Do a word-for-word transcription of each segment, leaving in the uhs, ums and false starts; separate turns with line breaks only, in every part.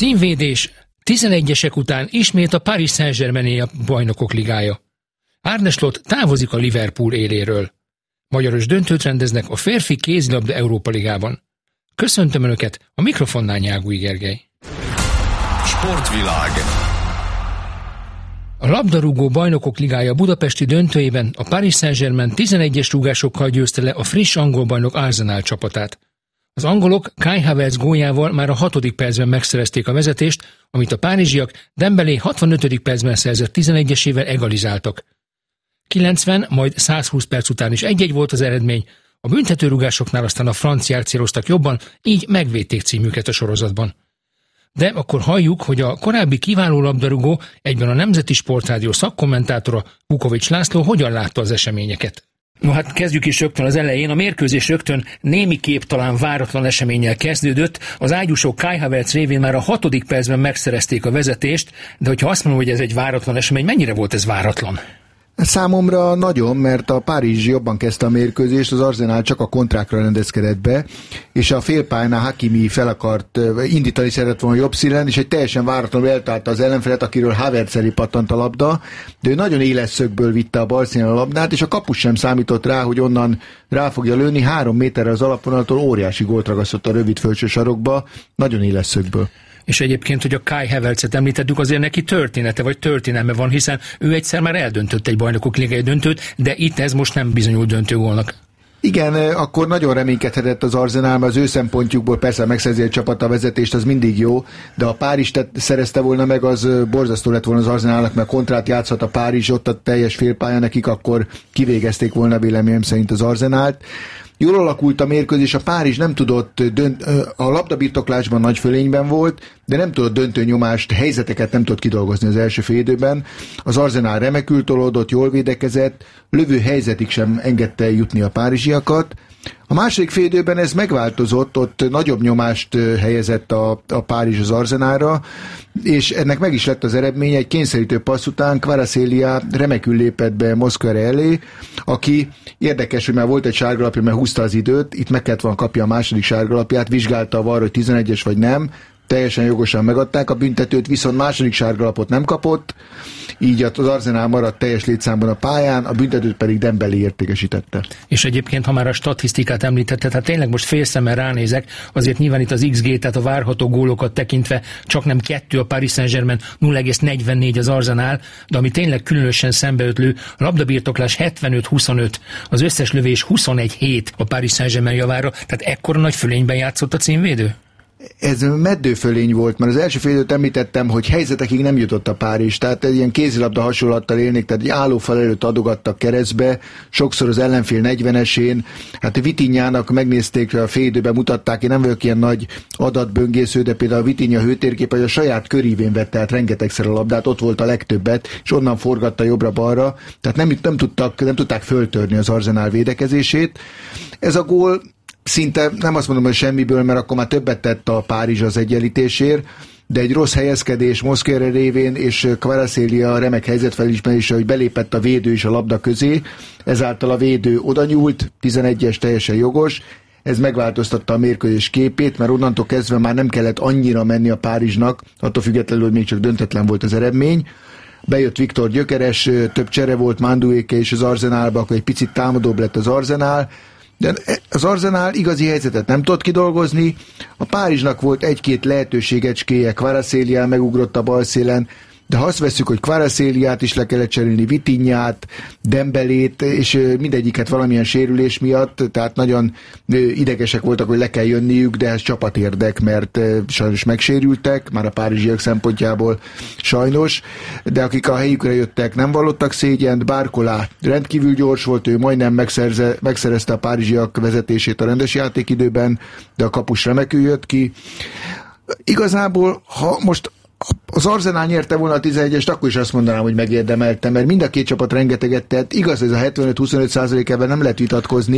Címvédés, tizenegyesek után ismét a Paris Saint-Germainé a Bajnokok Ligája. Arne Slot távozik a Liverpool éléről. Magyaros döntőt rendeznek a férfi kézilabda Európa Ligában. Köszöntöm Önöket, a mikrofonnál Nyágúj Gergely.
Sportvilág.
A labdarúgó Bajnokok Ligája budapesti döntőjében a Paris Saint-Germain tizenegyes rúgásokkal győzte le a friss angol bajnok Arsenal csapatát. Az angolok Kai Havertz góljával már a hatodik percben megszerezték a vezetést, amit a párizsiak Dembélé hatvanötödik percben szerzett tizenegyesével egalizáltak. kilencven, majd százhúsz perc után is egy-egy volt az eredmény, a büntetőrúgásoknál aztán a franciák céloztak jobban, így megvédték címüket a sorozatban. De akkor halljuk, hogy a korábbi kiváló labdarúgó, egyben a Nemzeti Sportrádió szakkommentátora Vukovics László hogyan látta az eseményeket. No hát kezdjük is rögtön az elején. A mérkőzés rögtön némiképp talán váratlan eseménnyel kezdődött. Az ágyúsok Kai Havertz révén már a hatodik percben megszerezték a vezetést, de hogyha azt mondom, hogy ez egy váratlan esemény, mennyire volt ez váratlan?
Számomra nagyon, mert a Párizs jobban kezdte a mérkőzést, az Arsenal csak a kontrákra rendezkedett be, és a félpályánál Hakimi fel akart indítani, szeretett volna jobb színen, és egy teljesen váratlanul eltalálta az ellenfelet, akiről Havertz elé pattant a labda, de ő nagyon éles szögből vitte a bal színen a labdát, és a kapus sem számított rá, hogy onnan rá fogja lőni, három méterre az alapvonaltól óriási gólt ragasztott a rövid felső sarokba, nagyon éles szögből.
És egyébként, hogy a Kai Havertzet említettük, azért neki története vagy történelme van, hiszen ő egyszer már eldöntött egy Bajnokok Ligai döntőt, de itt ez most nem bizonyult döntőgólnak. Igen,
akkor nagyon reménykedhetett az Arsenal, mert az ő szempontjukból persze megszerzi egy csapat a vezetést, az mindig jó, de ha Párizs szerezte volna meg, az borzasztó lett volna az Arsenalnak, mert kontrát játszhat a Párizs, ott a teljes félpálya nekik, akkor kivégezték volna véleményem szerint az Arsenalt. Jól alakult a mérkőzés, a Párizs nem tudott, dönt, a labdabirtoklásban nagy fölényben volt, de nem tudott döntő nyomást, helyzeteket nem tudott kidolgozni az első fél időben. Az Arsenal remekül tolódott, jól védekezett, lövő helyzetig sem engedte jutni a párizsiakat. A második fél időben ez megváltozott, ott nagyobb nyomást helyezett a, a Párizs az Arsenalra, és ennek meg is lett az eredménye, egy kényszerítő passz után Kvaratskhelia remekül lépett be Mosquera elé, aki érdekes, hogy már volt egy sárgalapja, mert húzta az időt, itt meg kellett volna kapja a második sárgalapját, vizsgálta a var, hogy tizenegyes vagy nem, teljesen jogosan megadták a büntetőt, viszont második sárgalapot nem kapott, így az Arsenal maradt teljes létszámban a pályán, a büntetőt pedig Dembélé értékesítette.
És egyébként, ha már a statisztikát említetted, hát tényleg most félszemmel ránézek, azért nyilván itt az iksz gé, tehát a várható gólokat tekintve csak nem kettő a Paris Saint-Germain, nulla egész negyvennégy az Arsenal, de ami tényleg különösen szembeötlő, a labdabirtoklás hetvenöt huszonöt, az összes lövés huszonegy hét a Paris Saint-Germain javára, tehát ekkora nagy fölényben játszott a címvédő?
Ez meddőfölény volt, mert az első fél időt említettem, hogy helyzetekig nem jutott a Párizs, tehát egy ilyen kézilabda hasonlattal élnék, tehát egy állófal előtt adogattak keresztbe, sokszor az ellenfél negyvenesén, hát Vitinhának megnézték, a fél időben mutatták, én nem vagyok ilyen nagy adatböngésző, de például a Vitinha hőtérkép, hogy a saját körívén vett át rengetegszer a labdát, ott volt a legtöbbet, és onnan forgatta jobbra-balra, tehát nem, nem, tudtak, nem tudták föltörni az Arsenal védekezését. Ez a gól szinte nem azt mondom, hogy semmiből, mert akkor már többet tett a Párizs az egyenlítésért, de egy rossz helyezkedés Mosquera révén és Kvaratskhelia remek helyzetfelismerése, hogy belépett a védő is a labda közé, ezáltal a védő oda nyúlt, tizenegyes teljesen jogos, ez megváltoztatta a mérkőzés képét, mert onnantól kezdve már nem kellett annyira menni a Párizsnak, attól függetlenül, hogy még csak döntetlen volt az eredmény. Bejött Viktor Gyökeres, több csere volt Manduéke és az Arsenalba, akkor egy picit támadóbb lett az Arsenal, de az Arsenal igazi helyzetet nem tudott kidolgozni, a Párizsnak volt egy-két lehetőségecskéje, Kvaratskhelia megugrott a bal szélen, de ha azt vesszük, hogy Kvaratskhéliát is le kellett cserélni, Vitinhát, Dembélét, és mindegyiket valamilyen sérülés miatt, tehát nagyon idegesek voltak, hogy le kell jönniük, de ez csapatérdek, mert sajnos megsérültek, már a párizsiak szempontjából sajnos, de akik a helyükre jöttek, nem vallottak szégyent. Barcola rendkívül gyors volt, ő majdnem megszerze, megszerezte a párizsiak vezetését a rendes játékidőben, de a kapus remekül jött ki. Igazából, ha most az Arsenal nyerte volna a tizenegyest, akkor is azt mondanám, hogy megérdemelte, mert mind a két csapat rengeteget tett. Igaz, ez a hetvenöt huszonöt százalék, ebben nem lehet vitatkozni,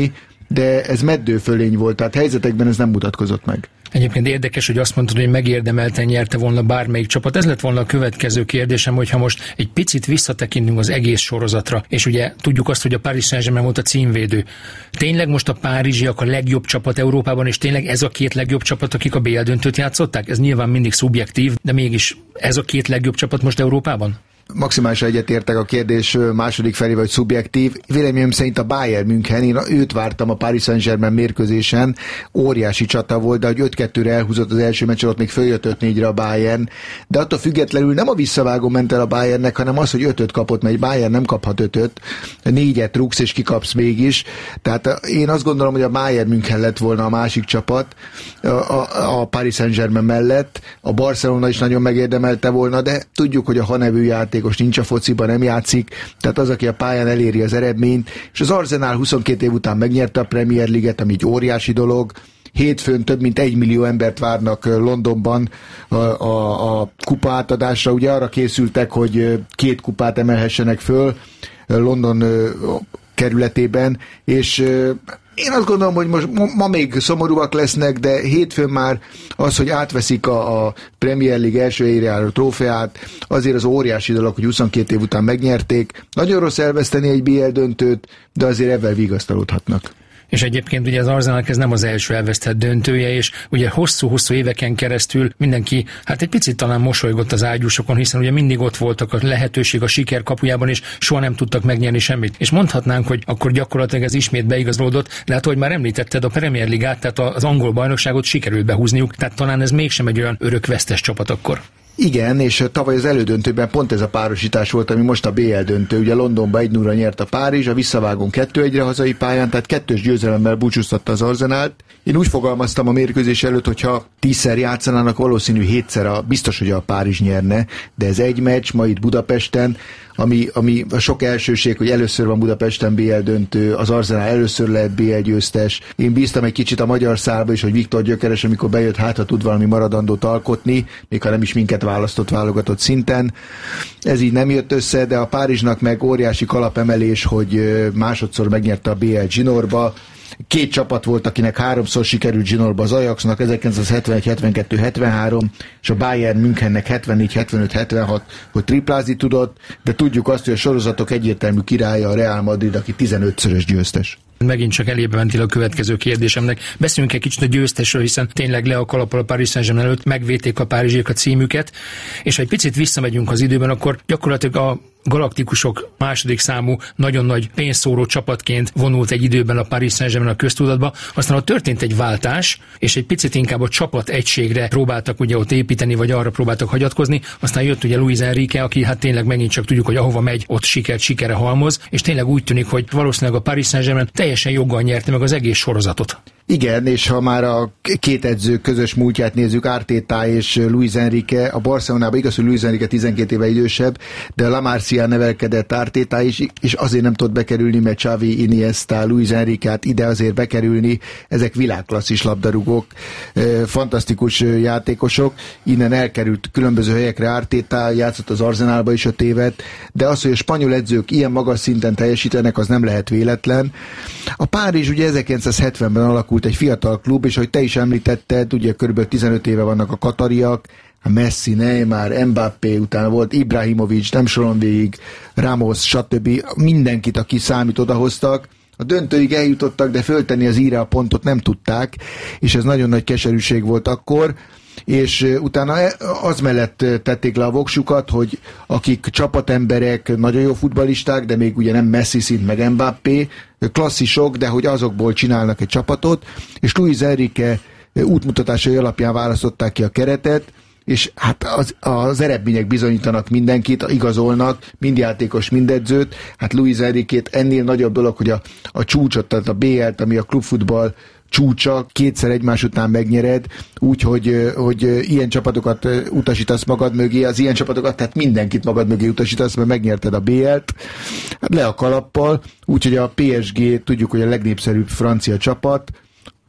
de ez meddőfölény volt, tehát helyzetekben ez nem mutatkozott meg.
Egyébként érdekes, hogy azt mondtad, hogy megérdemelten nyerte volna bármelyik csapat. Ez lett volna a következő kérdésem, hogyha most egy picit visszatekintünk az egész sorozatra, és ugye tudjuk azt, hogy a Paris Saint-Germain volt a címvédő. Tényleg most a párizsiak a legjobb csapat Európában, és tényleg ez a két legjobb csapat, akik a bé el döntőt játszották? Ez nyilván mindig szubjektív, de mégis ez a két legjobb csapat most Európában?
Maximálisan egyetértek a kérdés második felével, hogy szubjektív. Véleményem szerint a Bayern München, én őt vártam a Paris Saint-Germain mérkőzésen, óriási csata volt, de hogy öt kettőre elhúzott az első meccs, ott még följött öt négyre a Bayern, de attól függetlenül nem a visszavágó ment el a Bayernnek, hanem az, hogy ötöt kapott, mert egy Bayern nem kaphat ötöt, négyet rúgsz és kikapsz mégis. Tehát én azt gondolom, hogy a Bayern München lett volna a másik csapat a, a, a Paris Saint-Germain mellett, a Barcelona is nagyon megérdemelte volna, de tudjuk, hogy a Ha nevű játékos nincs a fociban, nem játszik, tehát az, aki a pályán eléri az eredményt, és az Arsenal huszonkét év után megnyerte a Premier League-et, ami egy óriási dolog. Hétfőn több mint egy millió embert várnak Londonban a, a, a kupa átadásra. Ugye arra készültek, hogy két kupát emelhessenek föl London kerületében, és én azt gondolom, hogy most ma még szomorúak lesznek, de hétfőn már az, hogy átveszik a, a Premier League első helyére álló trófeát, azért az óriási dolog, hogy huszonkét év után megnyerték. Nagyon rossz elveszteni egy bé el döntőt, de azért ebben vigasztalódhatnak.
És egyébként ugye az Arsenalnak ez nem az első elvesztett döntője, és ugye hosszú-hosszú éveken keresztül mindenki, hát egy picit talán mosolygott az ágyúsokon, hiszen ugye mindig ott voltak a lehetőség a siker kapujában, és soha nem tudtak megnyerni semmit. És mondhatnánk, hogy akkor gyakorlatilag ez ismét beigazolódott, de hát, ahogy már említetted, a Premier Ligát, tehát az angol bajnokságot sikerült behúzniuk, tehát talán ez mégsem egy olyan örökvesztes csapat akkor.
Igen, és tavaly az elődöntőben pont ez a párosítás volt, ami most a bé el döntő. Ugye Londonban egy nullra nyert a Párizs, a visszavágón kettő egyre hazai pályán, tehát kettős győzelemmel búcsúztatta az Arsenált. Én úgy fogalmaztam a mérkőzés előtt, hogyha tízszer játszanának, valószínű hétszer a, biztos, hogy a Párizs nyerne, de ez egy meccs, ma itt Budapesten, ami, ami a sok elsőség, hogy először van Budapesten bé el döntő, az Arsenal először lehet bé el győztes. Én bíztam egy kicsit a magyar szálba is, hogy Viktor Gyökeres, amikor bejött, hát ha tud valami maradandót alkotni, még ha nem is minket választott válogatott szinten. Ez így nem jött össze, de a Párizsnak meg óriási kalapemelés, hogy másodszor megnyerte a bé el zsinórba. Két csapat volt, akinek háromszor sikerült zsinórba, az Ajaxnak ezerkilencszázhetvenegy hetvenkettő hetvenhárom, és a Bayern Münchennek hetvennégy hetvenöt hetvenhat, hogy triplázni tudott, de tudjuk azt, hogy a sorozatok egyértelmű királya a Real Madrid, aki tizenötszörös győztes.
Megint csak elébe mentél a következő kérdésemnek. Beszéljünk egy kicsit a győztesről, hiszen tényleg le a kalappal a Paris Saint-Germain előtt, megvédték a párizsiek a címüket, és ha egy picit visszamegyünk az időben, akkor gyakorlatilag a galaktikusok második számú, nagyon nagy pénzszóró csapatként vonult egy időben a Paris Saint-Germain a köztudatba, aztán ott történt egy váltás, és egy picit inkább a csapat egységre próbáltak ugye ott építeni, vagy arra próbáltak hagyatkozni, aztán jött ugye Luis Enrique, aki hát tényleg megint csak tudjuk, hogy ahova megy, ott sikert, sikere halmoz, és tényleg úgy tűnik, hogy valószínűleg a Paris Saint-Germain teljesen joggal nyerte meg az egész sorozatot.
Igen, és ha már a két edző közös múltját nézzük, Arteta és Luis Enrique, a Barcelonában igaz, hogy Luis Enrique tizenkét éve idősebb, de a La Masia nevelkedett Arteta is, és azért nem tudott bekerülni, mert Xavi, Iniesta, Luis Enrique hát ide azért bekerülni, ezek világklasszis labdarúgók, fantasztikus játékosok, innen elkerült különböző helyekre Arteta, játszott az Arsenalba is öt évet, de az, hogy a spanyol edzők ilyen magas szinten teljesítenek, az nem lehet véletlen. A Párizs ugye ezerkilencszázhetvenben alakult egy fiatal klub, és ahogy te is említetted, ugye körülbelül tizenöt éve vannak a katariak, a Messi, Neymar, Mbappé, utána volt Ibrahimovic, nem soron végig, Ramos, stb. Mindenkit, aki számít, odahoztak. A döntőig eljutottak, de föltenni az íre a pontot nem tudták, és ez nagyon nagy keserűség volt akkor, és utána az mellett tették le a voksukat, hogy akik csapatemberek, nagyon jó futballisták, de még ugye nem Messi szint meg Mbappé, klasszisok, de hogy azokból csinálnak egy csapatot, és Luis Enrique útmutatásai alapján választották ki a keretet, és hát az, az eredmények bizonyítanak mindenkit, igazolnak, mind játékos, mind edzőt. Hát Luis Enriquét ennél nagyobb dolog, hogy a, a csúcsot, tehát a bé el-t, ami a klubfutball csúcsa, kétszer egymás után megnyered, úgyhogy hogy ilyen csapatokat utasítasz magad mögé, az ilyen csapatokat, tehát mindenkit magad mögé utasítasz, mert megnyerted a bé el-t, hát le a kalappal, úgyhogy a pé es gé, tudjuk, hogy a legnépszerűbb francia csapat,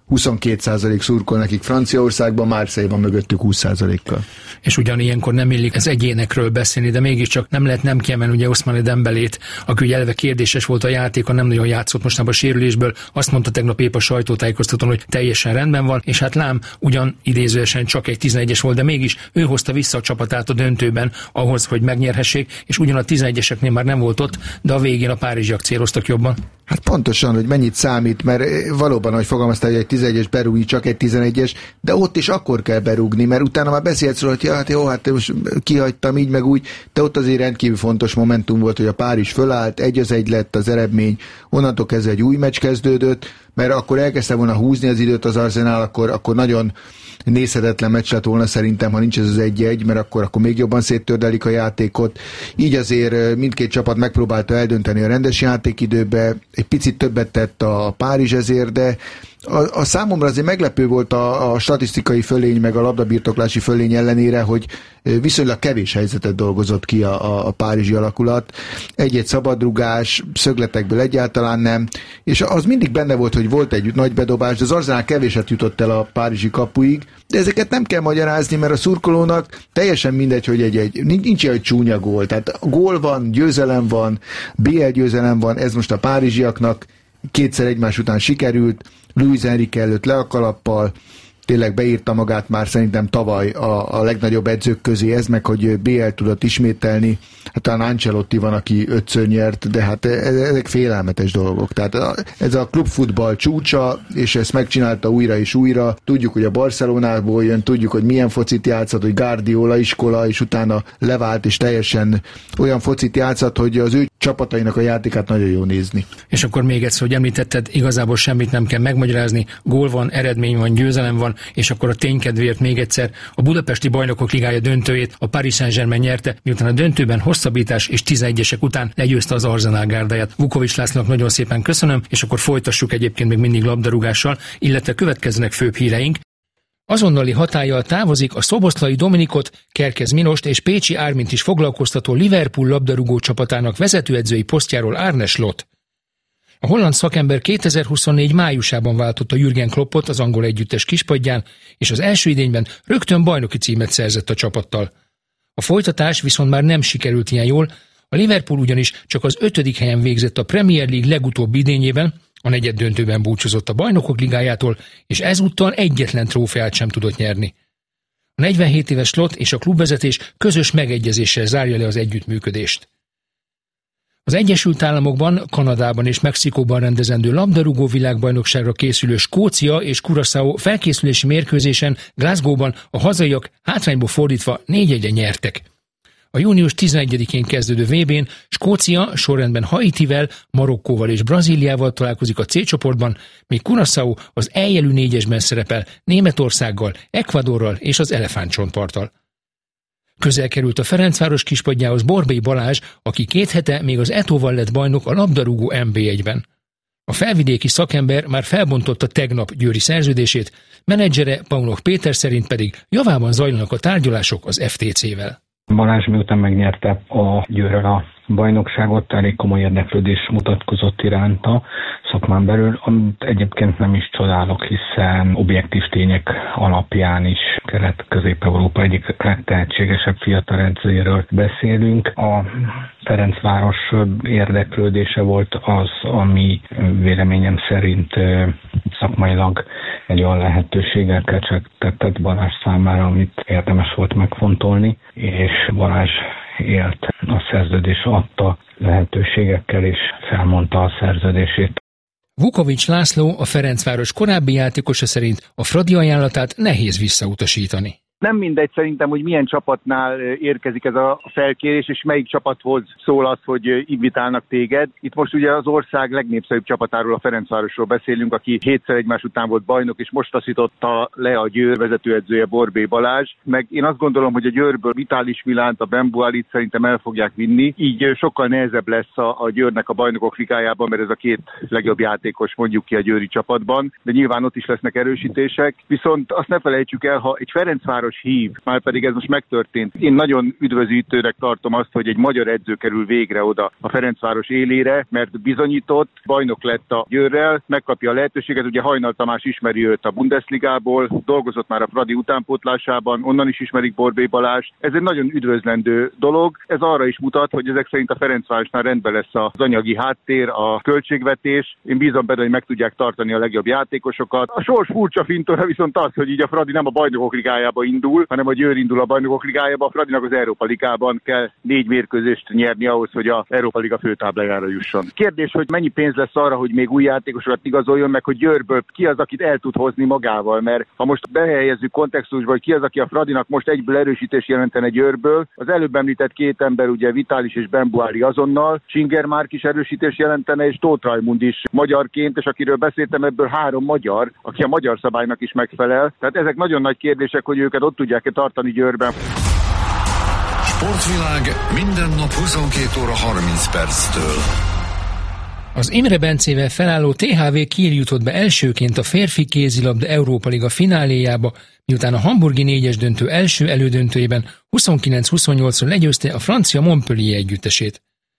huszonkét százalék szurkol nekik Franciaországban, Marseille van mögöttük húsz százalékkal.
És ugyanilyenkor nem illik az egyénekről beszélni, de mégiscsak nem lehet nem kiemelni ugye Ousmane Dembelét, aki ugye eleve kérdéses volt a játéka, nem nagyon játszott mostanában a sérülésből, azt mondta tegnap épp a sajtótájékoztatón, hogy teljesen rendben van, és hát lám, ugyan idézőesen csak egy tizenegyes volt, de mégis ő hozta vissza a csapatát a döntőben ahhoz, hogy megnyerhessék, és ugyan a tizenegyeseknél már nem volt ott, de a végén a párizsiak céloztak jobban.
Hát pontosan, hogy mennyit számít, mert valóban, ahogy fogalmaztál, hogy egy tizenegyes berúgni, csak egy tizenegyes, de ott is akkor kell berúgni, mert utána már beszélsz róla, hogy ja, hát jó, hát most kihagytam így meg úgy, de ott azért rendkívül fontos momentum volt, hogy a Párizs fölállt, egy az egy lett az eredmény, onnantól kezdve egy új meccs kezdődött, mert akkor elkezdte volna húzni az időt az Arsenal, akkor, akkor nagyon nézhetetlen meccs lett volna szerintem, ha nincs ez az egy-egy, mert akkor, akkor még jobban széttördelik a játékot. Így azért mindkét csapat megpróbálta eldönteni a rendes játékidőbe, egy picit többet tett a Párizs ezért, de a, a számomra azért meglepő volt a, a statisztikai fölény, meg a labdabirtoklási fölény ellenére, hogy viszonylag kevés helyzetet dolgozott ki a, a, a párizsi alakulat. Egy-egy szabadrugás, szögletekből egyáltalán nem, és az mindig benne volt, hogy volt egy nagy bedobás, de az Arsenal kevéset jutott el a párizsi kapuig, de ezeket nem kell magyarázni, mert a szurkolónak teljesen mindegy, hogy egy, egy nincs ilyen, hogy csúnya gól, tehát gól van, győzelem van, bé el győzelem van, ez most a párizsiaknak kétszer egymás után sikerült, Luis Enrique előtt le a kalappal, tényleg beírta magát már szerintem tavaly a, a legnagyobb edzők közé, ez meg, hogy bé el tudott ismételni, hát talán Ancelotti van, aki ötször nyert, de hát ezek félelmetes dolgok. Tehát ez a klubfutball csúcsa, és ezt megcsinálta újra és újra. Tudjuk, hogy a Barcelonából jön, tudjuk, hogy milyen focit játszott, hogy Guardiola iskola, és utána levált, és teljesen olyan focit játszott, hogy az ő csapatainak a játékát nagyon jó nézni.
És akkor még egyszer, hogy említetted, igazából semmit nem kell megmagyarázni, gól van, eredmény van, győzelem van, és akkor a ténykedvéért még egyszer a Budapesti Bajnokok Ligája döntőjét a Paris Saint-Germain nyerte, miután a döntőben hosszabbítás és tizenegyesek után legyőzte az Arsenal gárdáját. Vukovics Lászlónak nagyon szépen köszönöm, és akkor folytassuk egyébként még mindig labdarúgással, illetve következnek főbb híreink. Azonnali hatállyal távozik a szoboszlai Dominikot, Kerkez Milost és Pécsi Ármint is foglalkoztató Liverpool labdarúgó csapatának vezetőedzői posztjáról Arne Slot. A holland szakember kétezer-huszonnégy májusában váltotta Jürgen Kloppot az angol együttes kispadján, és az első idényben rögtön bajnoki címet szerzett a csapattal. A folytatás viszont már nem sikerült ilyen jól, a Liverpool ugyanis csak az ötödik helyen végzett a Premier League legutóbbi idényében, a negyed döntőben búcsúzott a Bajnokok Ligájától, és ezúttal egyetlen trófeát sem tudott nyerni. A negyvenhét éves Slot és a klubvezetés közös megegyezéssel zárja le az együttműködést. Az Egyesült Államokban, Kanadában és Mexikóban rendezendő labdarúgó világbajnokságra készülő Skócia és Curaçao felkészülési mérkőzésen Glasgow-ban a hazaiak hátrányból fordítva négy egyre nyertek. A június tizenegyedikén kezdődő vé bén Skócia sorrendben Haitivel, Marokkóval és Brazíliával találkozik a C csoportban, míg Curaçao az eljelű négyesben szerepel Németországgal, Ecuadorral és az Elefántcsontparttal. Közel került a Ferencváros kispadjához Borbély Balázs, aki két hete még az Etóval lett bajnok a labdarúgó em bé egyben. A felvidéki szakember már felbontotta tegnap győri szerződését, menedzsere Paunok Péter szerint pedig javában zajlanak a tárgyalások az ef té cével.
Balázs miután megnyerte a Győrrel a bajnokságot, elég komoly érdeklődés mutatkozott iránta szakmán belül, amit egyébként nem is csodálok, hiszen objektív tények alapján is Kelet-Közép-Európa egyik legtehetségesebb fiatal edzőjéről beszélünk. A Ferencváros érdeklődése volt az, ami véleményem szerint szakmailag egy olyan lehetőséggel kecsegtetett Balázs számára, amit érdemes volt megfontolni, és Balázs élt a szerződés adta lehetőségekkel, és felmondta a szerződését.
Vukovics László, a Ferencváros korábbi játékosa szerint a Fradi ajánlatát nehéz visszautasítani.
Nem mindegy szerintem, hogy milyen csapatnál érkezik ez a felkérés, és melyik csapathoz szól az, hogy invitálnak téged. Itt most ugye az ország legnépszerűbb csapatáról, a Ferencvárosról beszélünk, aki hétszer egymás után volt bajnok, és most taszította le a Győr vezetőedzője Borbély Balázs. Meg én azt gondolom, hogy a Győrből Vitális Milánt, a Bembualit szerintem el fogják vinni. Így sokkal nehezebb lesz a, a Győrnek a Bajnokok Ligájában, mert ez a két legjobb játékos mondjuk ki a győri csapatban, de nyilván ott is lesznek erősítések. Viszont azt ne felejtsük el, ha egy Ferencváros Ferencváros hív, már pedig ez most megtörtént. Én nagyon üdvözítőnek tartom azt, hogy egy magyar edző kerül végre oda a Ferencváros élére, mert bizonyított, bajnok lett a Győrrel, megkapja a lehetőséget, ugye Hajnal Tamás ismeri őt a Bundesligából, dolgozott már a Fradi utánpótlásában, onnan is ismerik Borbély Balázs. Ez egy nagyon üdvözlendő dolog, ez arra is mutat, hogy ezek szerint a Ferencvárosnál rendben lesz az anyagi háttér, a költségvetés. Én bízom benne, hogy meg tudják tartani a legjobb játékosokat. A sors furcsa fintora viszont az, hogy így a Fradi nem a Bajnokok Ligájába indul, hanem a Győr indul a Bajnokok Ligájába. A Fradinak az Európa Ligában kell négy mérkőzést nyerni ahhoz, hogy a Európa Liga főtáblájára jusson. Kérdés, hogy mennyi pénz lesz arra, hogy még új játékosokat igazoljon, meg hogy Győrből ki az, akit el tud hozni magával, mert ha most behelyezzük kontextusba, hogy ki az, aki a Fradinak most egyből erősítés jelentene Győrből, az előbb említett két ember, ugye Vitális és Benbuári azonnal, Singer Márk is erősítés jelentene, és Tóth Rajmund is magyarként, és akiről beszéltem, ebből három magyar, aki a magyar szabálynak is megfelel. Tehát ezek nagyon nagy kérdések, hogy őket ott tudják-e tartani Győrben.
Sportvilág minden nap huszonkét óra harminc perctől.
Az Imre Bencével felálló té há vé Kiel jutott be elsőként a férfi kézilabda Európa Liga fináléjába, miután a hamburgi négyes döntő első elődöntőjében huszonkilenc huszonnyolcra legyőzte a francia Montpellier együttesét.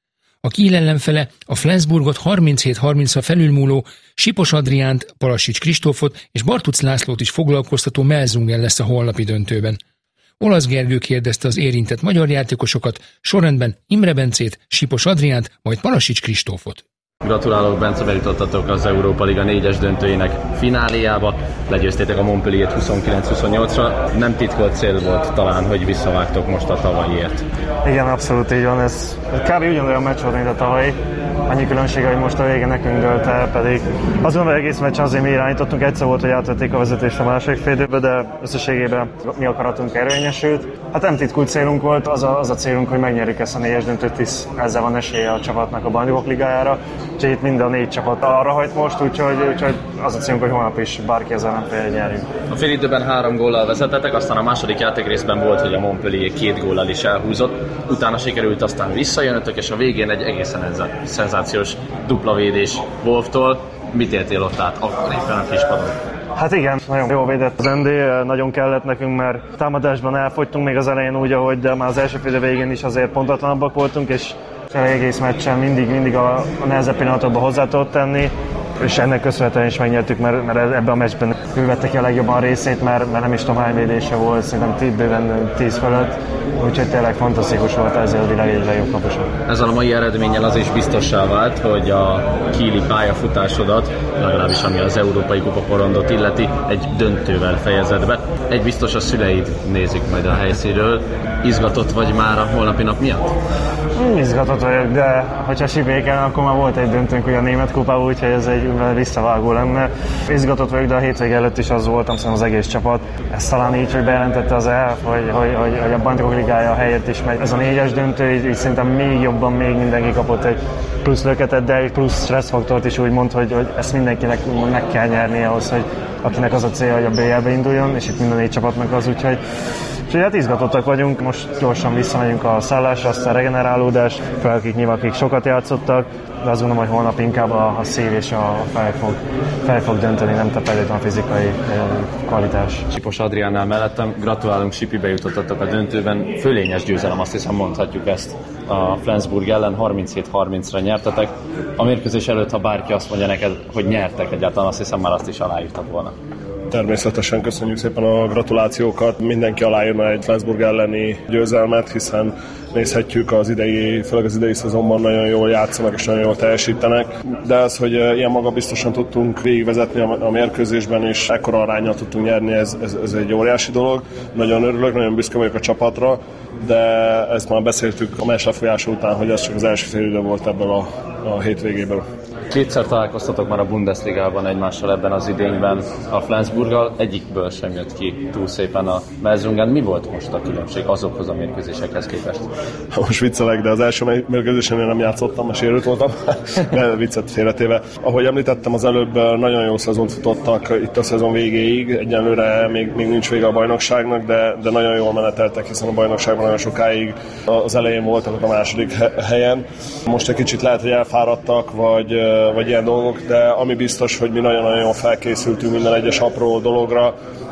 A Kiel ellenfele a Flensburgot harminchét harmincra felülmúló Sipos Adriánt, Palasics Kristófot és Bartuc Lászlót is foglalkoztató Melsungen lesz a holnapi döntőben. Olasz Gergő kérdezte az érintett magyar játékosokat, sorrendben Imre Bencét, Sipos Adriánt, majd Palasics Kristófot.
Gratulálok, Bence, bejutottatok az Európa Liga négyes döntőjének fináléjába. Legyőztétek a Montpellier-t huszonkilenc huszonnyolcra. Nem titkolt cél volt talán, hogy visszavágtok most a tavalyiért.
Igen, abszolút így van. Ez kb. Ugyanolyan meccs volt, mint a tavalyi. Annyi különbsége, hogy most a vége nekünk dölt el, pedig azt gondolom, hogy egész meccs azért mi irányítottunk. Egyszer volt, hogy átvették a vezetést a második fél időbe, de összességében mi akaratunk érvényesült. Hát nem titkult célunk volt, az a, az a célunk, hogy megnyerjük ezt a négyes döntőt, hisz ezzel van esélye a csapatnak a Bajnokok Ligájára. Úgyhogy itt mind a négy csapat arra hajt most, úgyhogy, úgyhogy az a célunk, hogy holnap is bárki az ellenfél nyerjünk.
A fél időben három góllal vezetetek, aztán a második játékrészben volt, hogy a Montpellier két góllal is elhúzott. Utána sikerült aztán visszajönötök, és a végén egy egészen szenzációs dupla védés Wolftól. Mit éltél ott át akkor éppen a kispadon?
Hát igen, nagyon jól védett az em dé, nagyon kellett nekünk, mert támadásban elfogytunk még az elején úgy, ahogy, de már az első fél végén is azért pontatlanabbak voltunk, és egész meccsen mindig, mindig a, a nehezebb pillanatokban hozzá tudott tenni, és ennek köszönhetően is megnyertük, mert, mert ebben a meccsben ő vette ki a legjobban a részét, mert, mert nem is tudom hány védése volt, szerintem bőven tíz fölött, úgyhogy tényleg fantasztikus volt ezzel a világ egy legjobb kapusa.
Ezzel a mai eredménnyel az is biztossá vált, hogy a kieli pályafutásodat, legalábbis ami az Európai Kupa porondot illeti, egy döntővel fejezed be. Egy biztos, a szüleid nézik majd a helyszínről. Izgatott vagy már a holnapi nap miatt?
Izgatott vagyok, de hogyha sibéken, akkor már volt egy döntőnk ugye a német kupában, úgyhogy ez egy visszavágó lenne. Izgatott vagyok, de a hétvége előtt is az voltam, szerintem az egész csapat. Ez talán így, hogy bejelentette az elf, hogy, hogy, hogy, hogy a Bajnokok Ligája helyett is megy. Ez a négyes döntő, így, így szerintem még jobban, még mindenki kapott egy plusz löketet, de egy plusz stresszfaktort is úgy mond, hogy, hogy ezt mindenkinek meg kell nyerni ahhoz, hogy akinek az a célja, hogy a bé el-be induljon, és itt minden négy csapatnak az, úgyhogy Úgyhogy hát izgatottak vagyunk, most gyorsan visszamegyünk a szállásra, aztán regenerálódás, fel akik nyilván akik sokat játszottak, de azt gondolom, hogy holnap inkább a, a szív és a fej fog, fej fog dönteni, nem te pedig a fizikai kvalitás.
Sipos Adriánnál mellettem, gratulálunk, Sipi, bejutottatok a döntőben, fölényes győzelem, azt hiszem mondhatjuk ezt a Flensburg ellen, harminchét harmincra nyertetek. A mérkőzés előtt, ha bárki azt mondja neked, hogy nyertek egyáltalán, azt hiszem már azt is aláírtad volna.
Természetesen köszönjük szépen a gratulációkat. Mindenki aláírna egy Flensburg elleni győzelmet, hiszen nézhetjük az idei, főleg az idei szezonban nagyon jól játszanak és nagyon jól teljesítenek. De az, hogy ilyen magabiztosan tudtunk végigvezetni a mérkőzésben és ekkora aránnyal tudtunk nyerni, ez, ez, ez egy óriási dolog. Nagyon örülök, nagyon büszke vagyok a csapatra, de ezt már beszéltük a meccs lefolyása után, hogy ez csak az első fél idő volt ebből a, a hétvégéből.
Kétszer találkoztatok már a Bundesligában egymással ebben az idényben a Flensburggal, egyikből sem jött ki túl szépen a Melsungen. Mi volt most a különbség azokhoz a mérkőzésekhez képest?
Most viccelek, de az első mérkőzésen én nem játszottam, mert sérült voltam, de viccet félretéve. Ahogy említettem, az előbb nagyon jó szezont futottak itt a szezon végéig, egyenlőre még, még nincs vége a bajnokságnak, de, de nagyon jól meneteltek, hiszen a bajnokságban nagyon sokáig az elején voltak a második helyen. Most egy kicsit lehet, hogy elfáradtak, vagy vagy ilyen dolgok, de ami biztos, hogy mi nagyon-nagyon jól felkészültünk minden egyes apró dologra,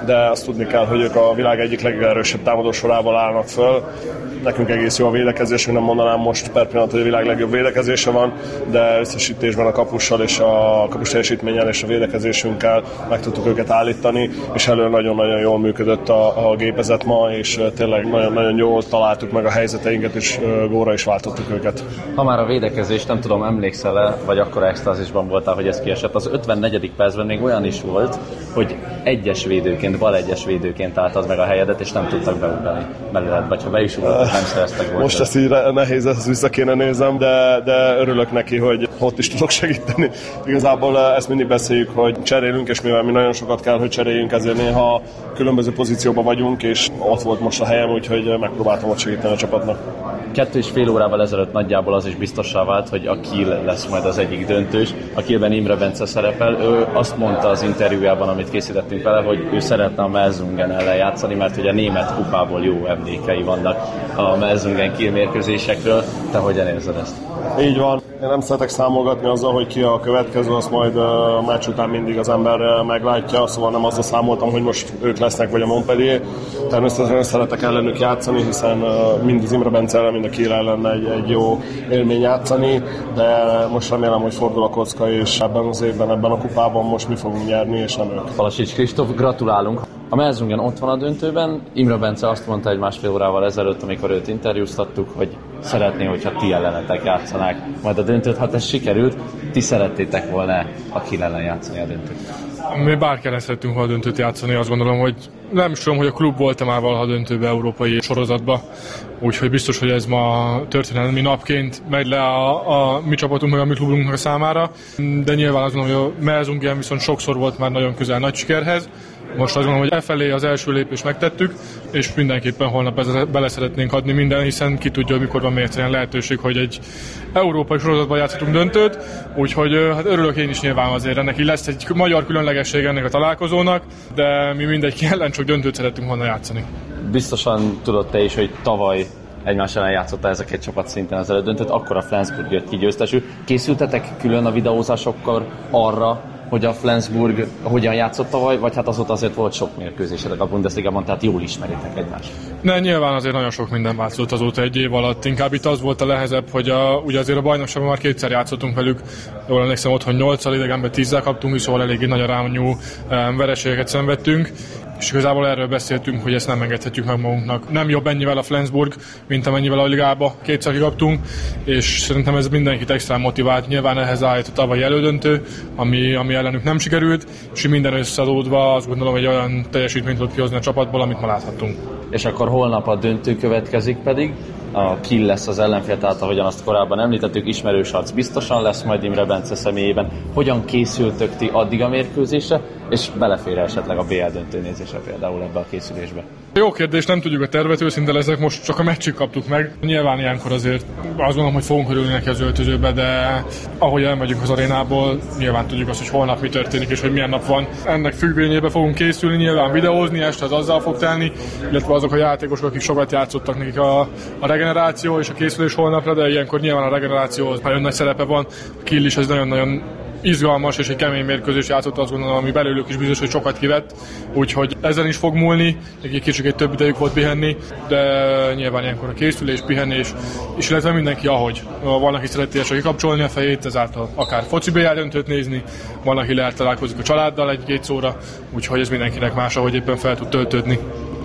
de azt tudni kell, hogy ők a világ egyik legerősebb támadósorával állnak föl. Nekünk egész jó a védekezésünk, nem mondanám most per pillanat, hogy a világ legjobb védekezése van, de összesítésben a kapussal és a kapus teljesítménnyel és a védekezésünkkel meg tudtuk őket állítani, és elő nagyon-nagyon jól működött a, a gépezet ma, és tényleg nagyon-nagyon jól találtuk meg a helyzeteinket, és góra is váltottuk őket.
Ha már a védekezés, nem tudom, emlékszel-e, vagy akkora extázisban voltál, hogy ez kiesett, az ötvennegyedik percben még olyan is volt, hogy egyes védőként, bal egyes védőként álltad meg a helyedet, és nem tudtak beugrani mellett, vagy ha be is ugrottak, nem szereztek volt.
Most ezt így nehéz, ezt vissza kéne nézem, de, de örülök neki, hogy ott is tudok segíteni. Igazából ezt mindig beszéljük, hogy cserélünk, és mivel mi nagyon sokat kell, hogy cseréljünk, ezért néha különböző pozícióban vagyunk, és ott volt most a helyem, úgyhogy megpróbáltam ott segíteni a csapatnak.
Kettő és fél órával ezelőtt nagyjából az is biztossá vált, hogy a Kiel lesz majd az egyik döntős. A Kielben Imre Bence szerepel. Ő azt mondta az interjújában, amit készítettünk vele, hogy ő szeretne a Melsungen ellen játszani, mert hogy a német kupából jó emlékei vannak a Melsungen Kiel mérkőzésekről. Te hogyan érzed ezt?
Így van. Én nem szeretek számolgatni azzal, hogy ki a következő, azt majd a meccs után mindig az ember meglátja, szóval nem azzal számoltam, hogy most ők lesznek, vagy a Montpellier. Természetesen szeretek ellenük játszani, hiszen mind az Imre Bence ellen, mind a Kiel ellen egy, egy jó élmény játszani, de most remélem, hogy fordul a kocka, és ebben az évben, ebben a kupában most mi fogunk nyerni, és nem ők.
Palasics Kristóf, gratulálunk! A Melsungen ott van a döntőben. Imre Bence azt mondta egy másfél órával ezelőtt, amikor őt interjúztattuk, hogy szeretné, hogyha ti ellenetek játszanák majd a döntőt. Ha ez sikerült, ti szerettétek volna a Kiel ellen játszani a döntőt?
Mi bárki ellen szerettünk volna a döntőt játszani, azt gondolom, hogy nem is tudom, hogy a klub volt-e már valaha döntőbe európai sorozatba, úgyhogy biztos, hogy ez ma történelmi napként megy le a, a mi csapatunk, meg a mi klubunknak számára, de nyilván azt gondolom, hogy a Melsungen viszont sokszor volt már nagyon közel nagy sikerhez. Most azt gondolom, hogy e felé az első lépést megtettük, és mindenképpen holnap bele szeretnénk adni minden, hiszen ki tudja, hogy mikor van még egyszerűen lehetőség, hogy egy európai sorozatban játszhatunk döntőt, úgyhogy hát örülök én is nyilván azért ennek, így lesz egy magyar különlegesség ennek a találkozónak, de mi mindenki ellen csak döntőt szerettünk volna játszani.
Biztosan tudod te is, hogy tavaly egymás ellen játszotta ezek egy csapat szinten az elődöntőt, akkor a Flensburg jött ki győztesül. Készültetek külön a videózásokkal arra, hogy a Flensburg hogyan játszott tavaly, vagy hát azóta azért volt sok mérkőzésetek a Bundesligában, tehát jól ismeritek egymást?
Ne, nyilván azért nagyon sok minden változott azóta egy év alatt. Inkább itt az volt a nehezebb, hogy a, ugye azért a bajnokságban már kétszer játszottunk velük, jól emlékszem, otthon nyolccal, idegenben tízzel kaptunk, szóval eléggé nagy arányú um, vereségeket szenvedtünk. És igazából erről beszéltünk, hogy ezt nem engedhetjük meg magunknak. Nem jobb ennyivel a Flensburg, mint amennyivel a ligába kétszer kikaptunk, és szerintem ez mindenkit extra motivált. Nyilván ehhez állt a tavalyi elődöntő, ami, ami ellenük nem sikerült, és minden összeadódva azt gondolom, hogy olyan teljesítményt tudott kihozni a csapatból, amit ma láthattunk.
És akkor holnap a döntő következik pedig. A Kiel lesz az ellenfél, tehát ahogyan azt korábban említettük, ismerős arc biztosan lesz majd Imre Bence személyében. Hogyan készültök ti addig a mérkőzésre, és belefér esetleg a bé el döntő nézése például ebbe a készülésbe?
Jó kérdés, nem tudjuk a tervet, őszinte leszek, most csak a meccsig kaptuk meg. Nyilván ilyenkor azért azt gondolom, hogy fogunk örülni neki az öltözőbe, de ahogy elmegyünk az arénából, nyilván tudjuk azt, hogy holnap mi történik és hogy milyen nap van. Ennek függvényében fogunk készülni, nyilván videózni, este az azzal fog telni, illetve azok a játékosok, akik sokat játszottak, nekik a, a regeneráció és a készülés holnapra, de ilyenkor nyilván a regeneráció nagyon nagy szerepe van. A Kiel is ez nagyon-nagyon izgalmas és egy kemény mérkőzés játszott, azt gondolom, ami belőlük is biztos, hogy sokat kivett, úgyhogy ezen is fog múlni, egy kicsit egy több idejük volt pihenni, de nyilván ilyenkor a készülés, pihenés, és illetve mindenki ahogy. Van, aki szereti esetleg kikapcsolni a fejét, ezáltal akár foci bé el döntőt nézni, van, aki lehet találkozik a családdal egy-két szóra, úgyhogy ez mindenkinek más, ahogy éppen fel tud töltődni.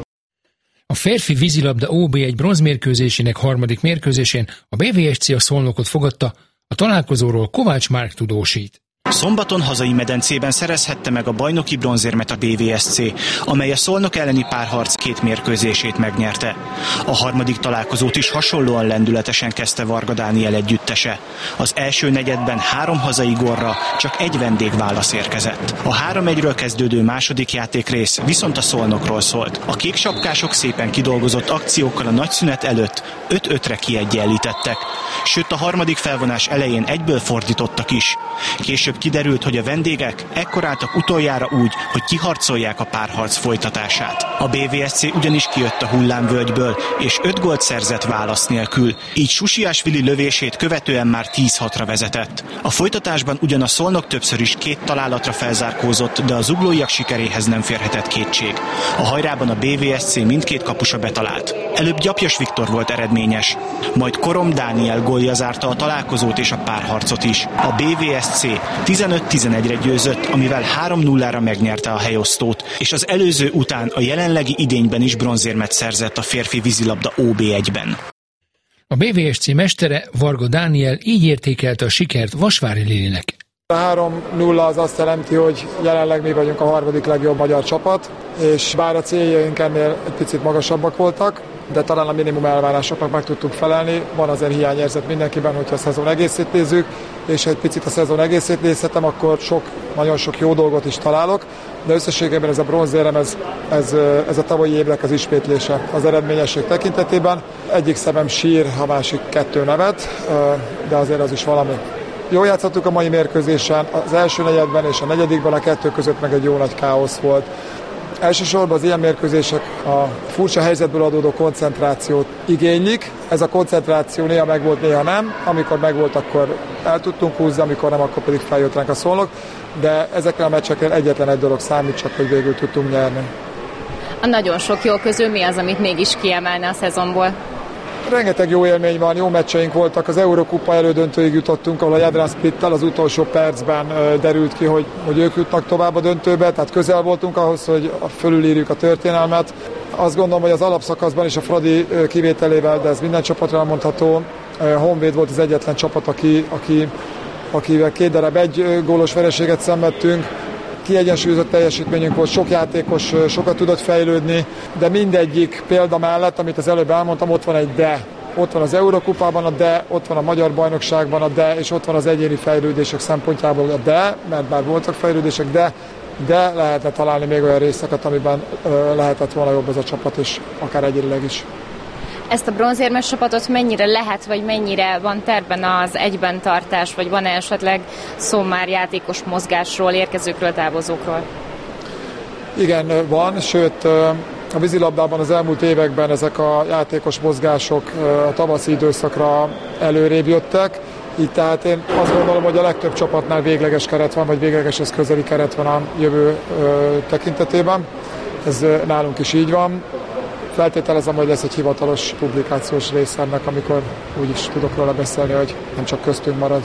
A férfi vízilabda ó bé egy bronzmérkőzésének harmadik mérkőzésén a bé vé es cé a Szolnokot fogadta, a találkozóról Kovács Márk tudósít.
Szombaton hazai medencében szerezhette meg a bajnoki bronzérmet a bé vé es cé, amely a Szolnok elleni párharc két mérkőzését megnyerte. A harmadik találkozót is hasonlóan lendületesen kezdte Varga Dániel együttese. Az első negyedben három hazai gólra csak egy vendégválasz érkezett. A három egyről kezdődő második játékrész viszont a Szolnokról szólt. A kéksapkások szépen kidolgozott akciókkal a nagyszünet előtt öt ötre kiegyenlítettek, sőt a harmadik felvonás elején egyből fordítottak is. Később kiderült, hogy a vendégek ekkor álltak utoljára úgy, hogy kiharcolják a párharc folytatását. A bé vé es cé ugyanis kijött a hullámvölgyből, és öt gólt szerzett válasz nélkül, így Susiashvili lövését követően már tíz hatra vezetett. A folytatásban ugyan a Szolnok többször is két találatra felzárkózott, de a zuglóiak sikeréhez nem férhetett kétség. A hajrában a bé vé es cé mindkét kapusa betalált. Előbb Gyapjas Viktor volt eredményes, majd Korom Dániel gólja zárta a találkozót és a párharcot is. A bé vé es cé tizenöt tizenegyre győzött, amivel három nullára megnyerte a helyosztót, és az előző után a jelenlegi idényben is bronzérmet szerzett a férfi vízilabda ó bé egyben.
A bé vé es cé mestere, Varga Dániel így értékelte a sikert Vasvári Lilinek.
A három nulla az azt jelenti, hogy jelenleg mi vagyunk a harmadik legjobb magyar csapat, és bár a céljaink ennél egy picit magasabbak voltak, de talán a minimum elvárásoknak meg tudtuk felelni. Van azért hiányérzet mindenkiben, hogyha a szezon egészét nézzük, és ha egy picit a szezon egészét nézhetem, akkor sok, nagyon sok jó dolgot is találok, de összességében ez a bronzérem, ez, ez, ez a tavalyi évnek az ismétlése az eredményesség tekintetében. Egyik szemem sír, a másik kettő nevet, de azért az is valami. Jól játszottuk a mai mérkőzésen, az első negyedben és a negyedikben, a kettő között meg egy jó nagy káosz volt. Elsősorban az ilyen mérkőzések a furcsa helyzetből adódó koncentrációt igénylik. Ez a koncentráció néha megvolt, néha nem. Amikor megvolt, akkor el tudtunk húzni, amikor nem, akkor pedig feljött ránk a Szolnok. De ezekre a meccsekre egyetlen egy dolog számít, csak hogy végül tudtunk nyerni.
A nagyon sok jó közül mi az, amit mégis kiemelne a szezonból?
Rengeteg jó élmény van, jó meccseink voltak. Az Eurokupa elődöntőig jutottunk, ahol a Jadran Splittel az utolsó percben derült ki, hogy, hogy ők jutnak tovább a döntőbe, tehát közel voltunk ahhoz, hogy fölülírjuk a történelmet. Azt gondolom, hogy az alapszakaszban is a Fradi kivételével, de ez minden csapatra mondható, Honvéd volt az egyetlen csapat, aki, aki, akivel két darab egy gólos vereséget szenvedtünk. Kiegyensúlyozott teljesítményünk volt, sok játékos sokat tudott fejlődni, de mindegyik példa mellett, amit az előbb elmondtam, ott van egy de. Ott van az Eurokupában a de, ott van a Magyar Bajnokságban a de, és ott van az egyéni fejlődések szempontjából a de, mert bár voltak fejlődések, de, de lehetne találni még olyan részeket, amiben lehetett volna jobb ez a csapat, és akár egyénileg is.
Ezt a bronzérmes csapatot mennyire lehet, vagy mennyire van tervben az egyben tartás, vagy van esetleg szó már játékos mozgásról, érkezőkről, távozókról?
Igen, van, sőt a vízilabdában az elmúlt években ezek a játékos mozgások a tavaszi időszakra előrébb jöttek, így tehát én azt gondolom, hogy a legtöbb csapatnál végleges keret van, vagy véglegeshez közeli keret van a jövő tekintetében. Ez nálunk is így van. Feltételezem, hogy lesz egy hivatalos publikációs rész ennek, amikor úgy is tudok róla beszélni, hogy nem csak köztünk marad.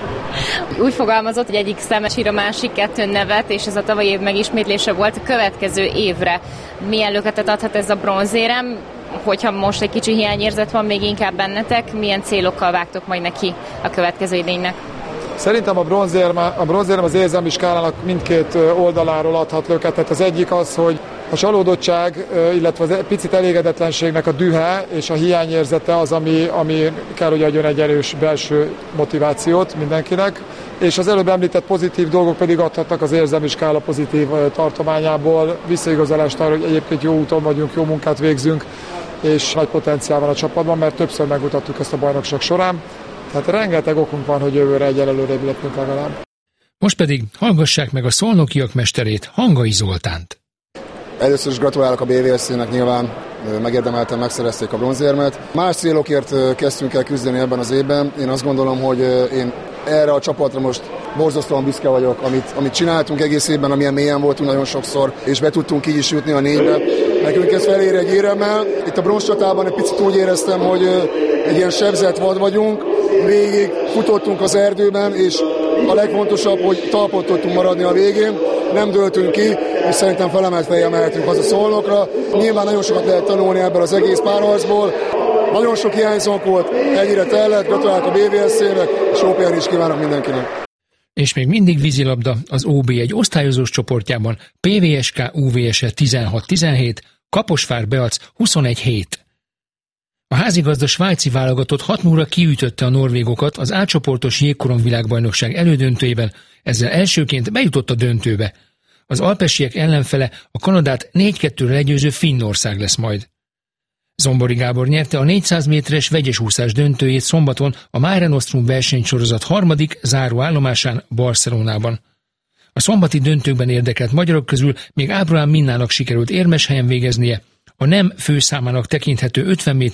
Úgy fogalmazott, hogy egyik szeme sír a másik kettő nevet, és ez a tavalyi év megismétlése volt a következő évre. Milyen löketet adhat ez a bronzérem? Hogyha most egy kicsi hiányérzet van még inkább bennetek, milyen célokkal vágtok majd neki a következő idénynek?
Szerintem a bronzérem, a bronzérem az érzelmi skálának mindkét oldaláról adhat löketet. Az egyik az, hogy a csalódottság, illetve az picit elégedetlenségnek a dühe és a hiányérzete az, ami, ami kell, hogy adjon egy erős belső motivációt mindenkinek. És az előbb említett pozitív dolgok pedig adhatnak az érzelmi skála pozitív tartományából visszaigazolást arra, hogy egyébként jó úton vagyunk, jó munkát végzünk, és nagy potenciál van a csapatban, mert többször megmutattuk ezt a bajnokság során. Tehát rengeteg okunk van, hogy jövőre egy előrébb lépünk legalább.
Most pedig hallgassák meg a szolnokiak mesterét, Hangai Zoltánt.
Először is gratulálok a bé vé es cé-nek, nyilván megérdemelten megszerezték a bronzérmet. Más célokért kezdtünk el küzdeni ebben az évben. Én azt gondolom, hogy én erre a csapatra most borzasztóan büszke vagyok, amit, amit csináltunk egész évben, amilyen mélyen voltunk nagyon sokszor, és be tudtunk így is jutni a négybe. Nekünk ez felér egy éremmel. Itt a bronzcsatában egy picit úgy éreztem, hogy egy ilyen sebzett vad vagyunk. Végig futottunk az erdőben, és a legfontosabb, hogy talpot tudtunk maradni a végén. Nem dőltünk ki, és szerintem felemelt fejjel mehetünk haza Szolnokra. Nyilván nagyon sokat lehet tanulni ebből az egész párharcból. Nagyon sok hiányzónk volt, ennyire tellett, gratulálok a bé vé es cé-nek, és jó pihenést is kívánok mindenkinek.
És még mindig vízilabda az ó bé egy osztályozós csoportjában pé vé es ká u vé es-e tizenhat tizenhét, Kaposvár Beac huszonegy hét. A házigazda svájci válogatott hat nulla kiütötte a norvégokat az átcsoportos jégkorong világbajnokság elődöntőjében, ezzel elsőként bejutott a döntőbe. Az alpesiek ellenfele a Kanadát négy kettőre legyőző Finnország lesz majd. Zombori Gábor nyerte a négyszáz méteres vegyes úszás döntőjét szombaton a Mare Nostrum versenysorozat harmadik záró állomásán Barcelonában. A szombati döntőkben érdekelt magyarok közül még Ábrahám Minnának sikerült érmes helyen végeznie, a nem főszámának tekinthető ötven méter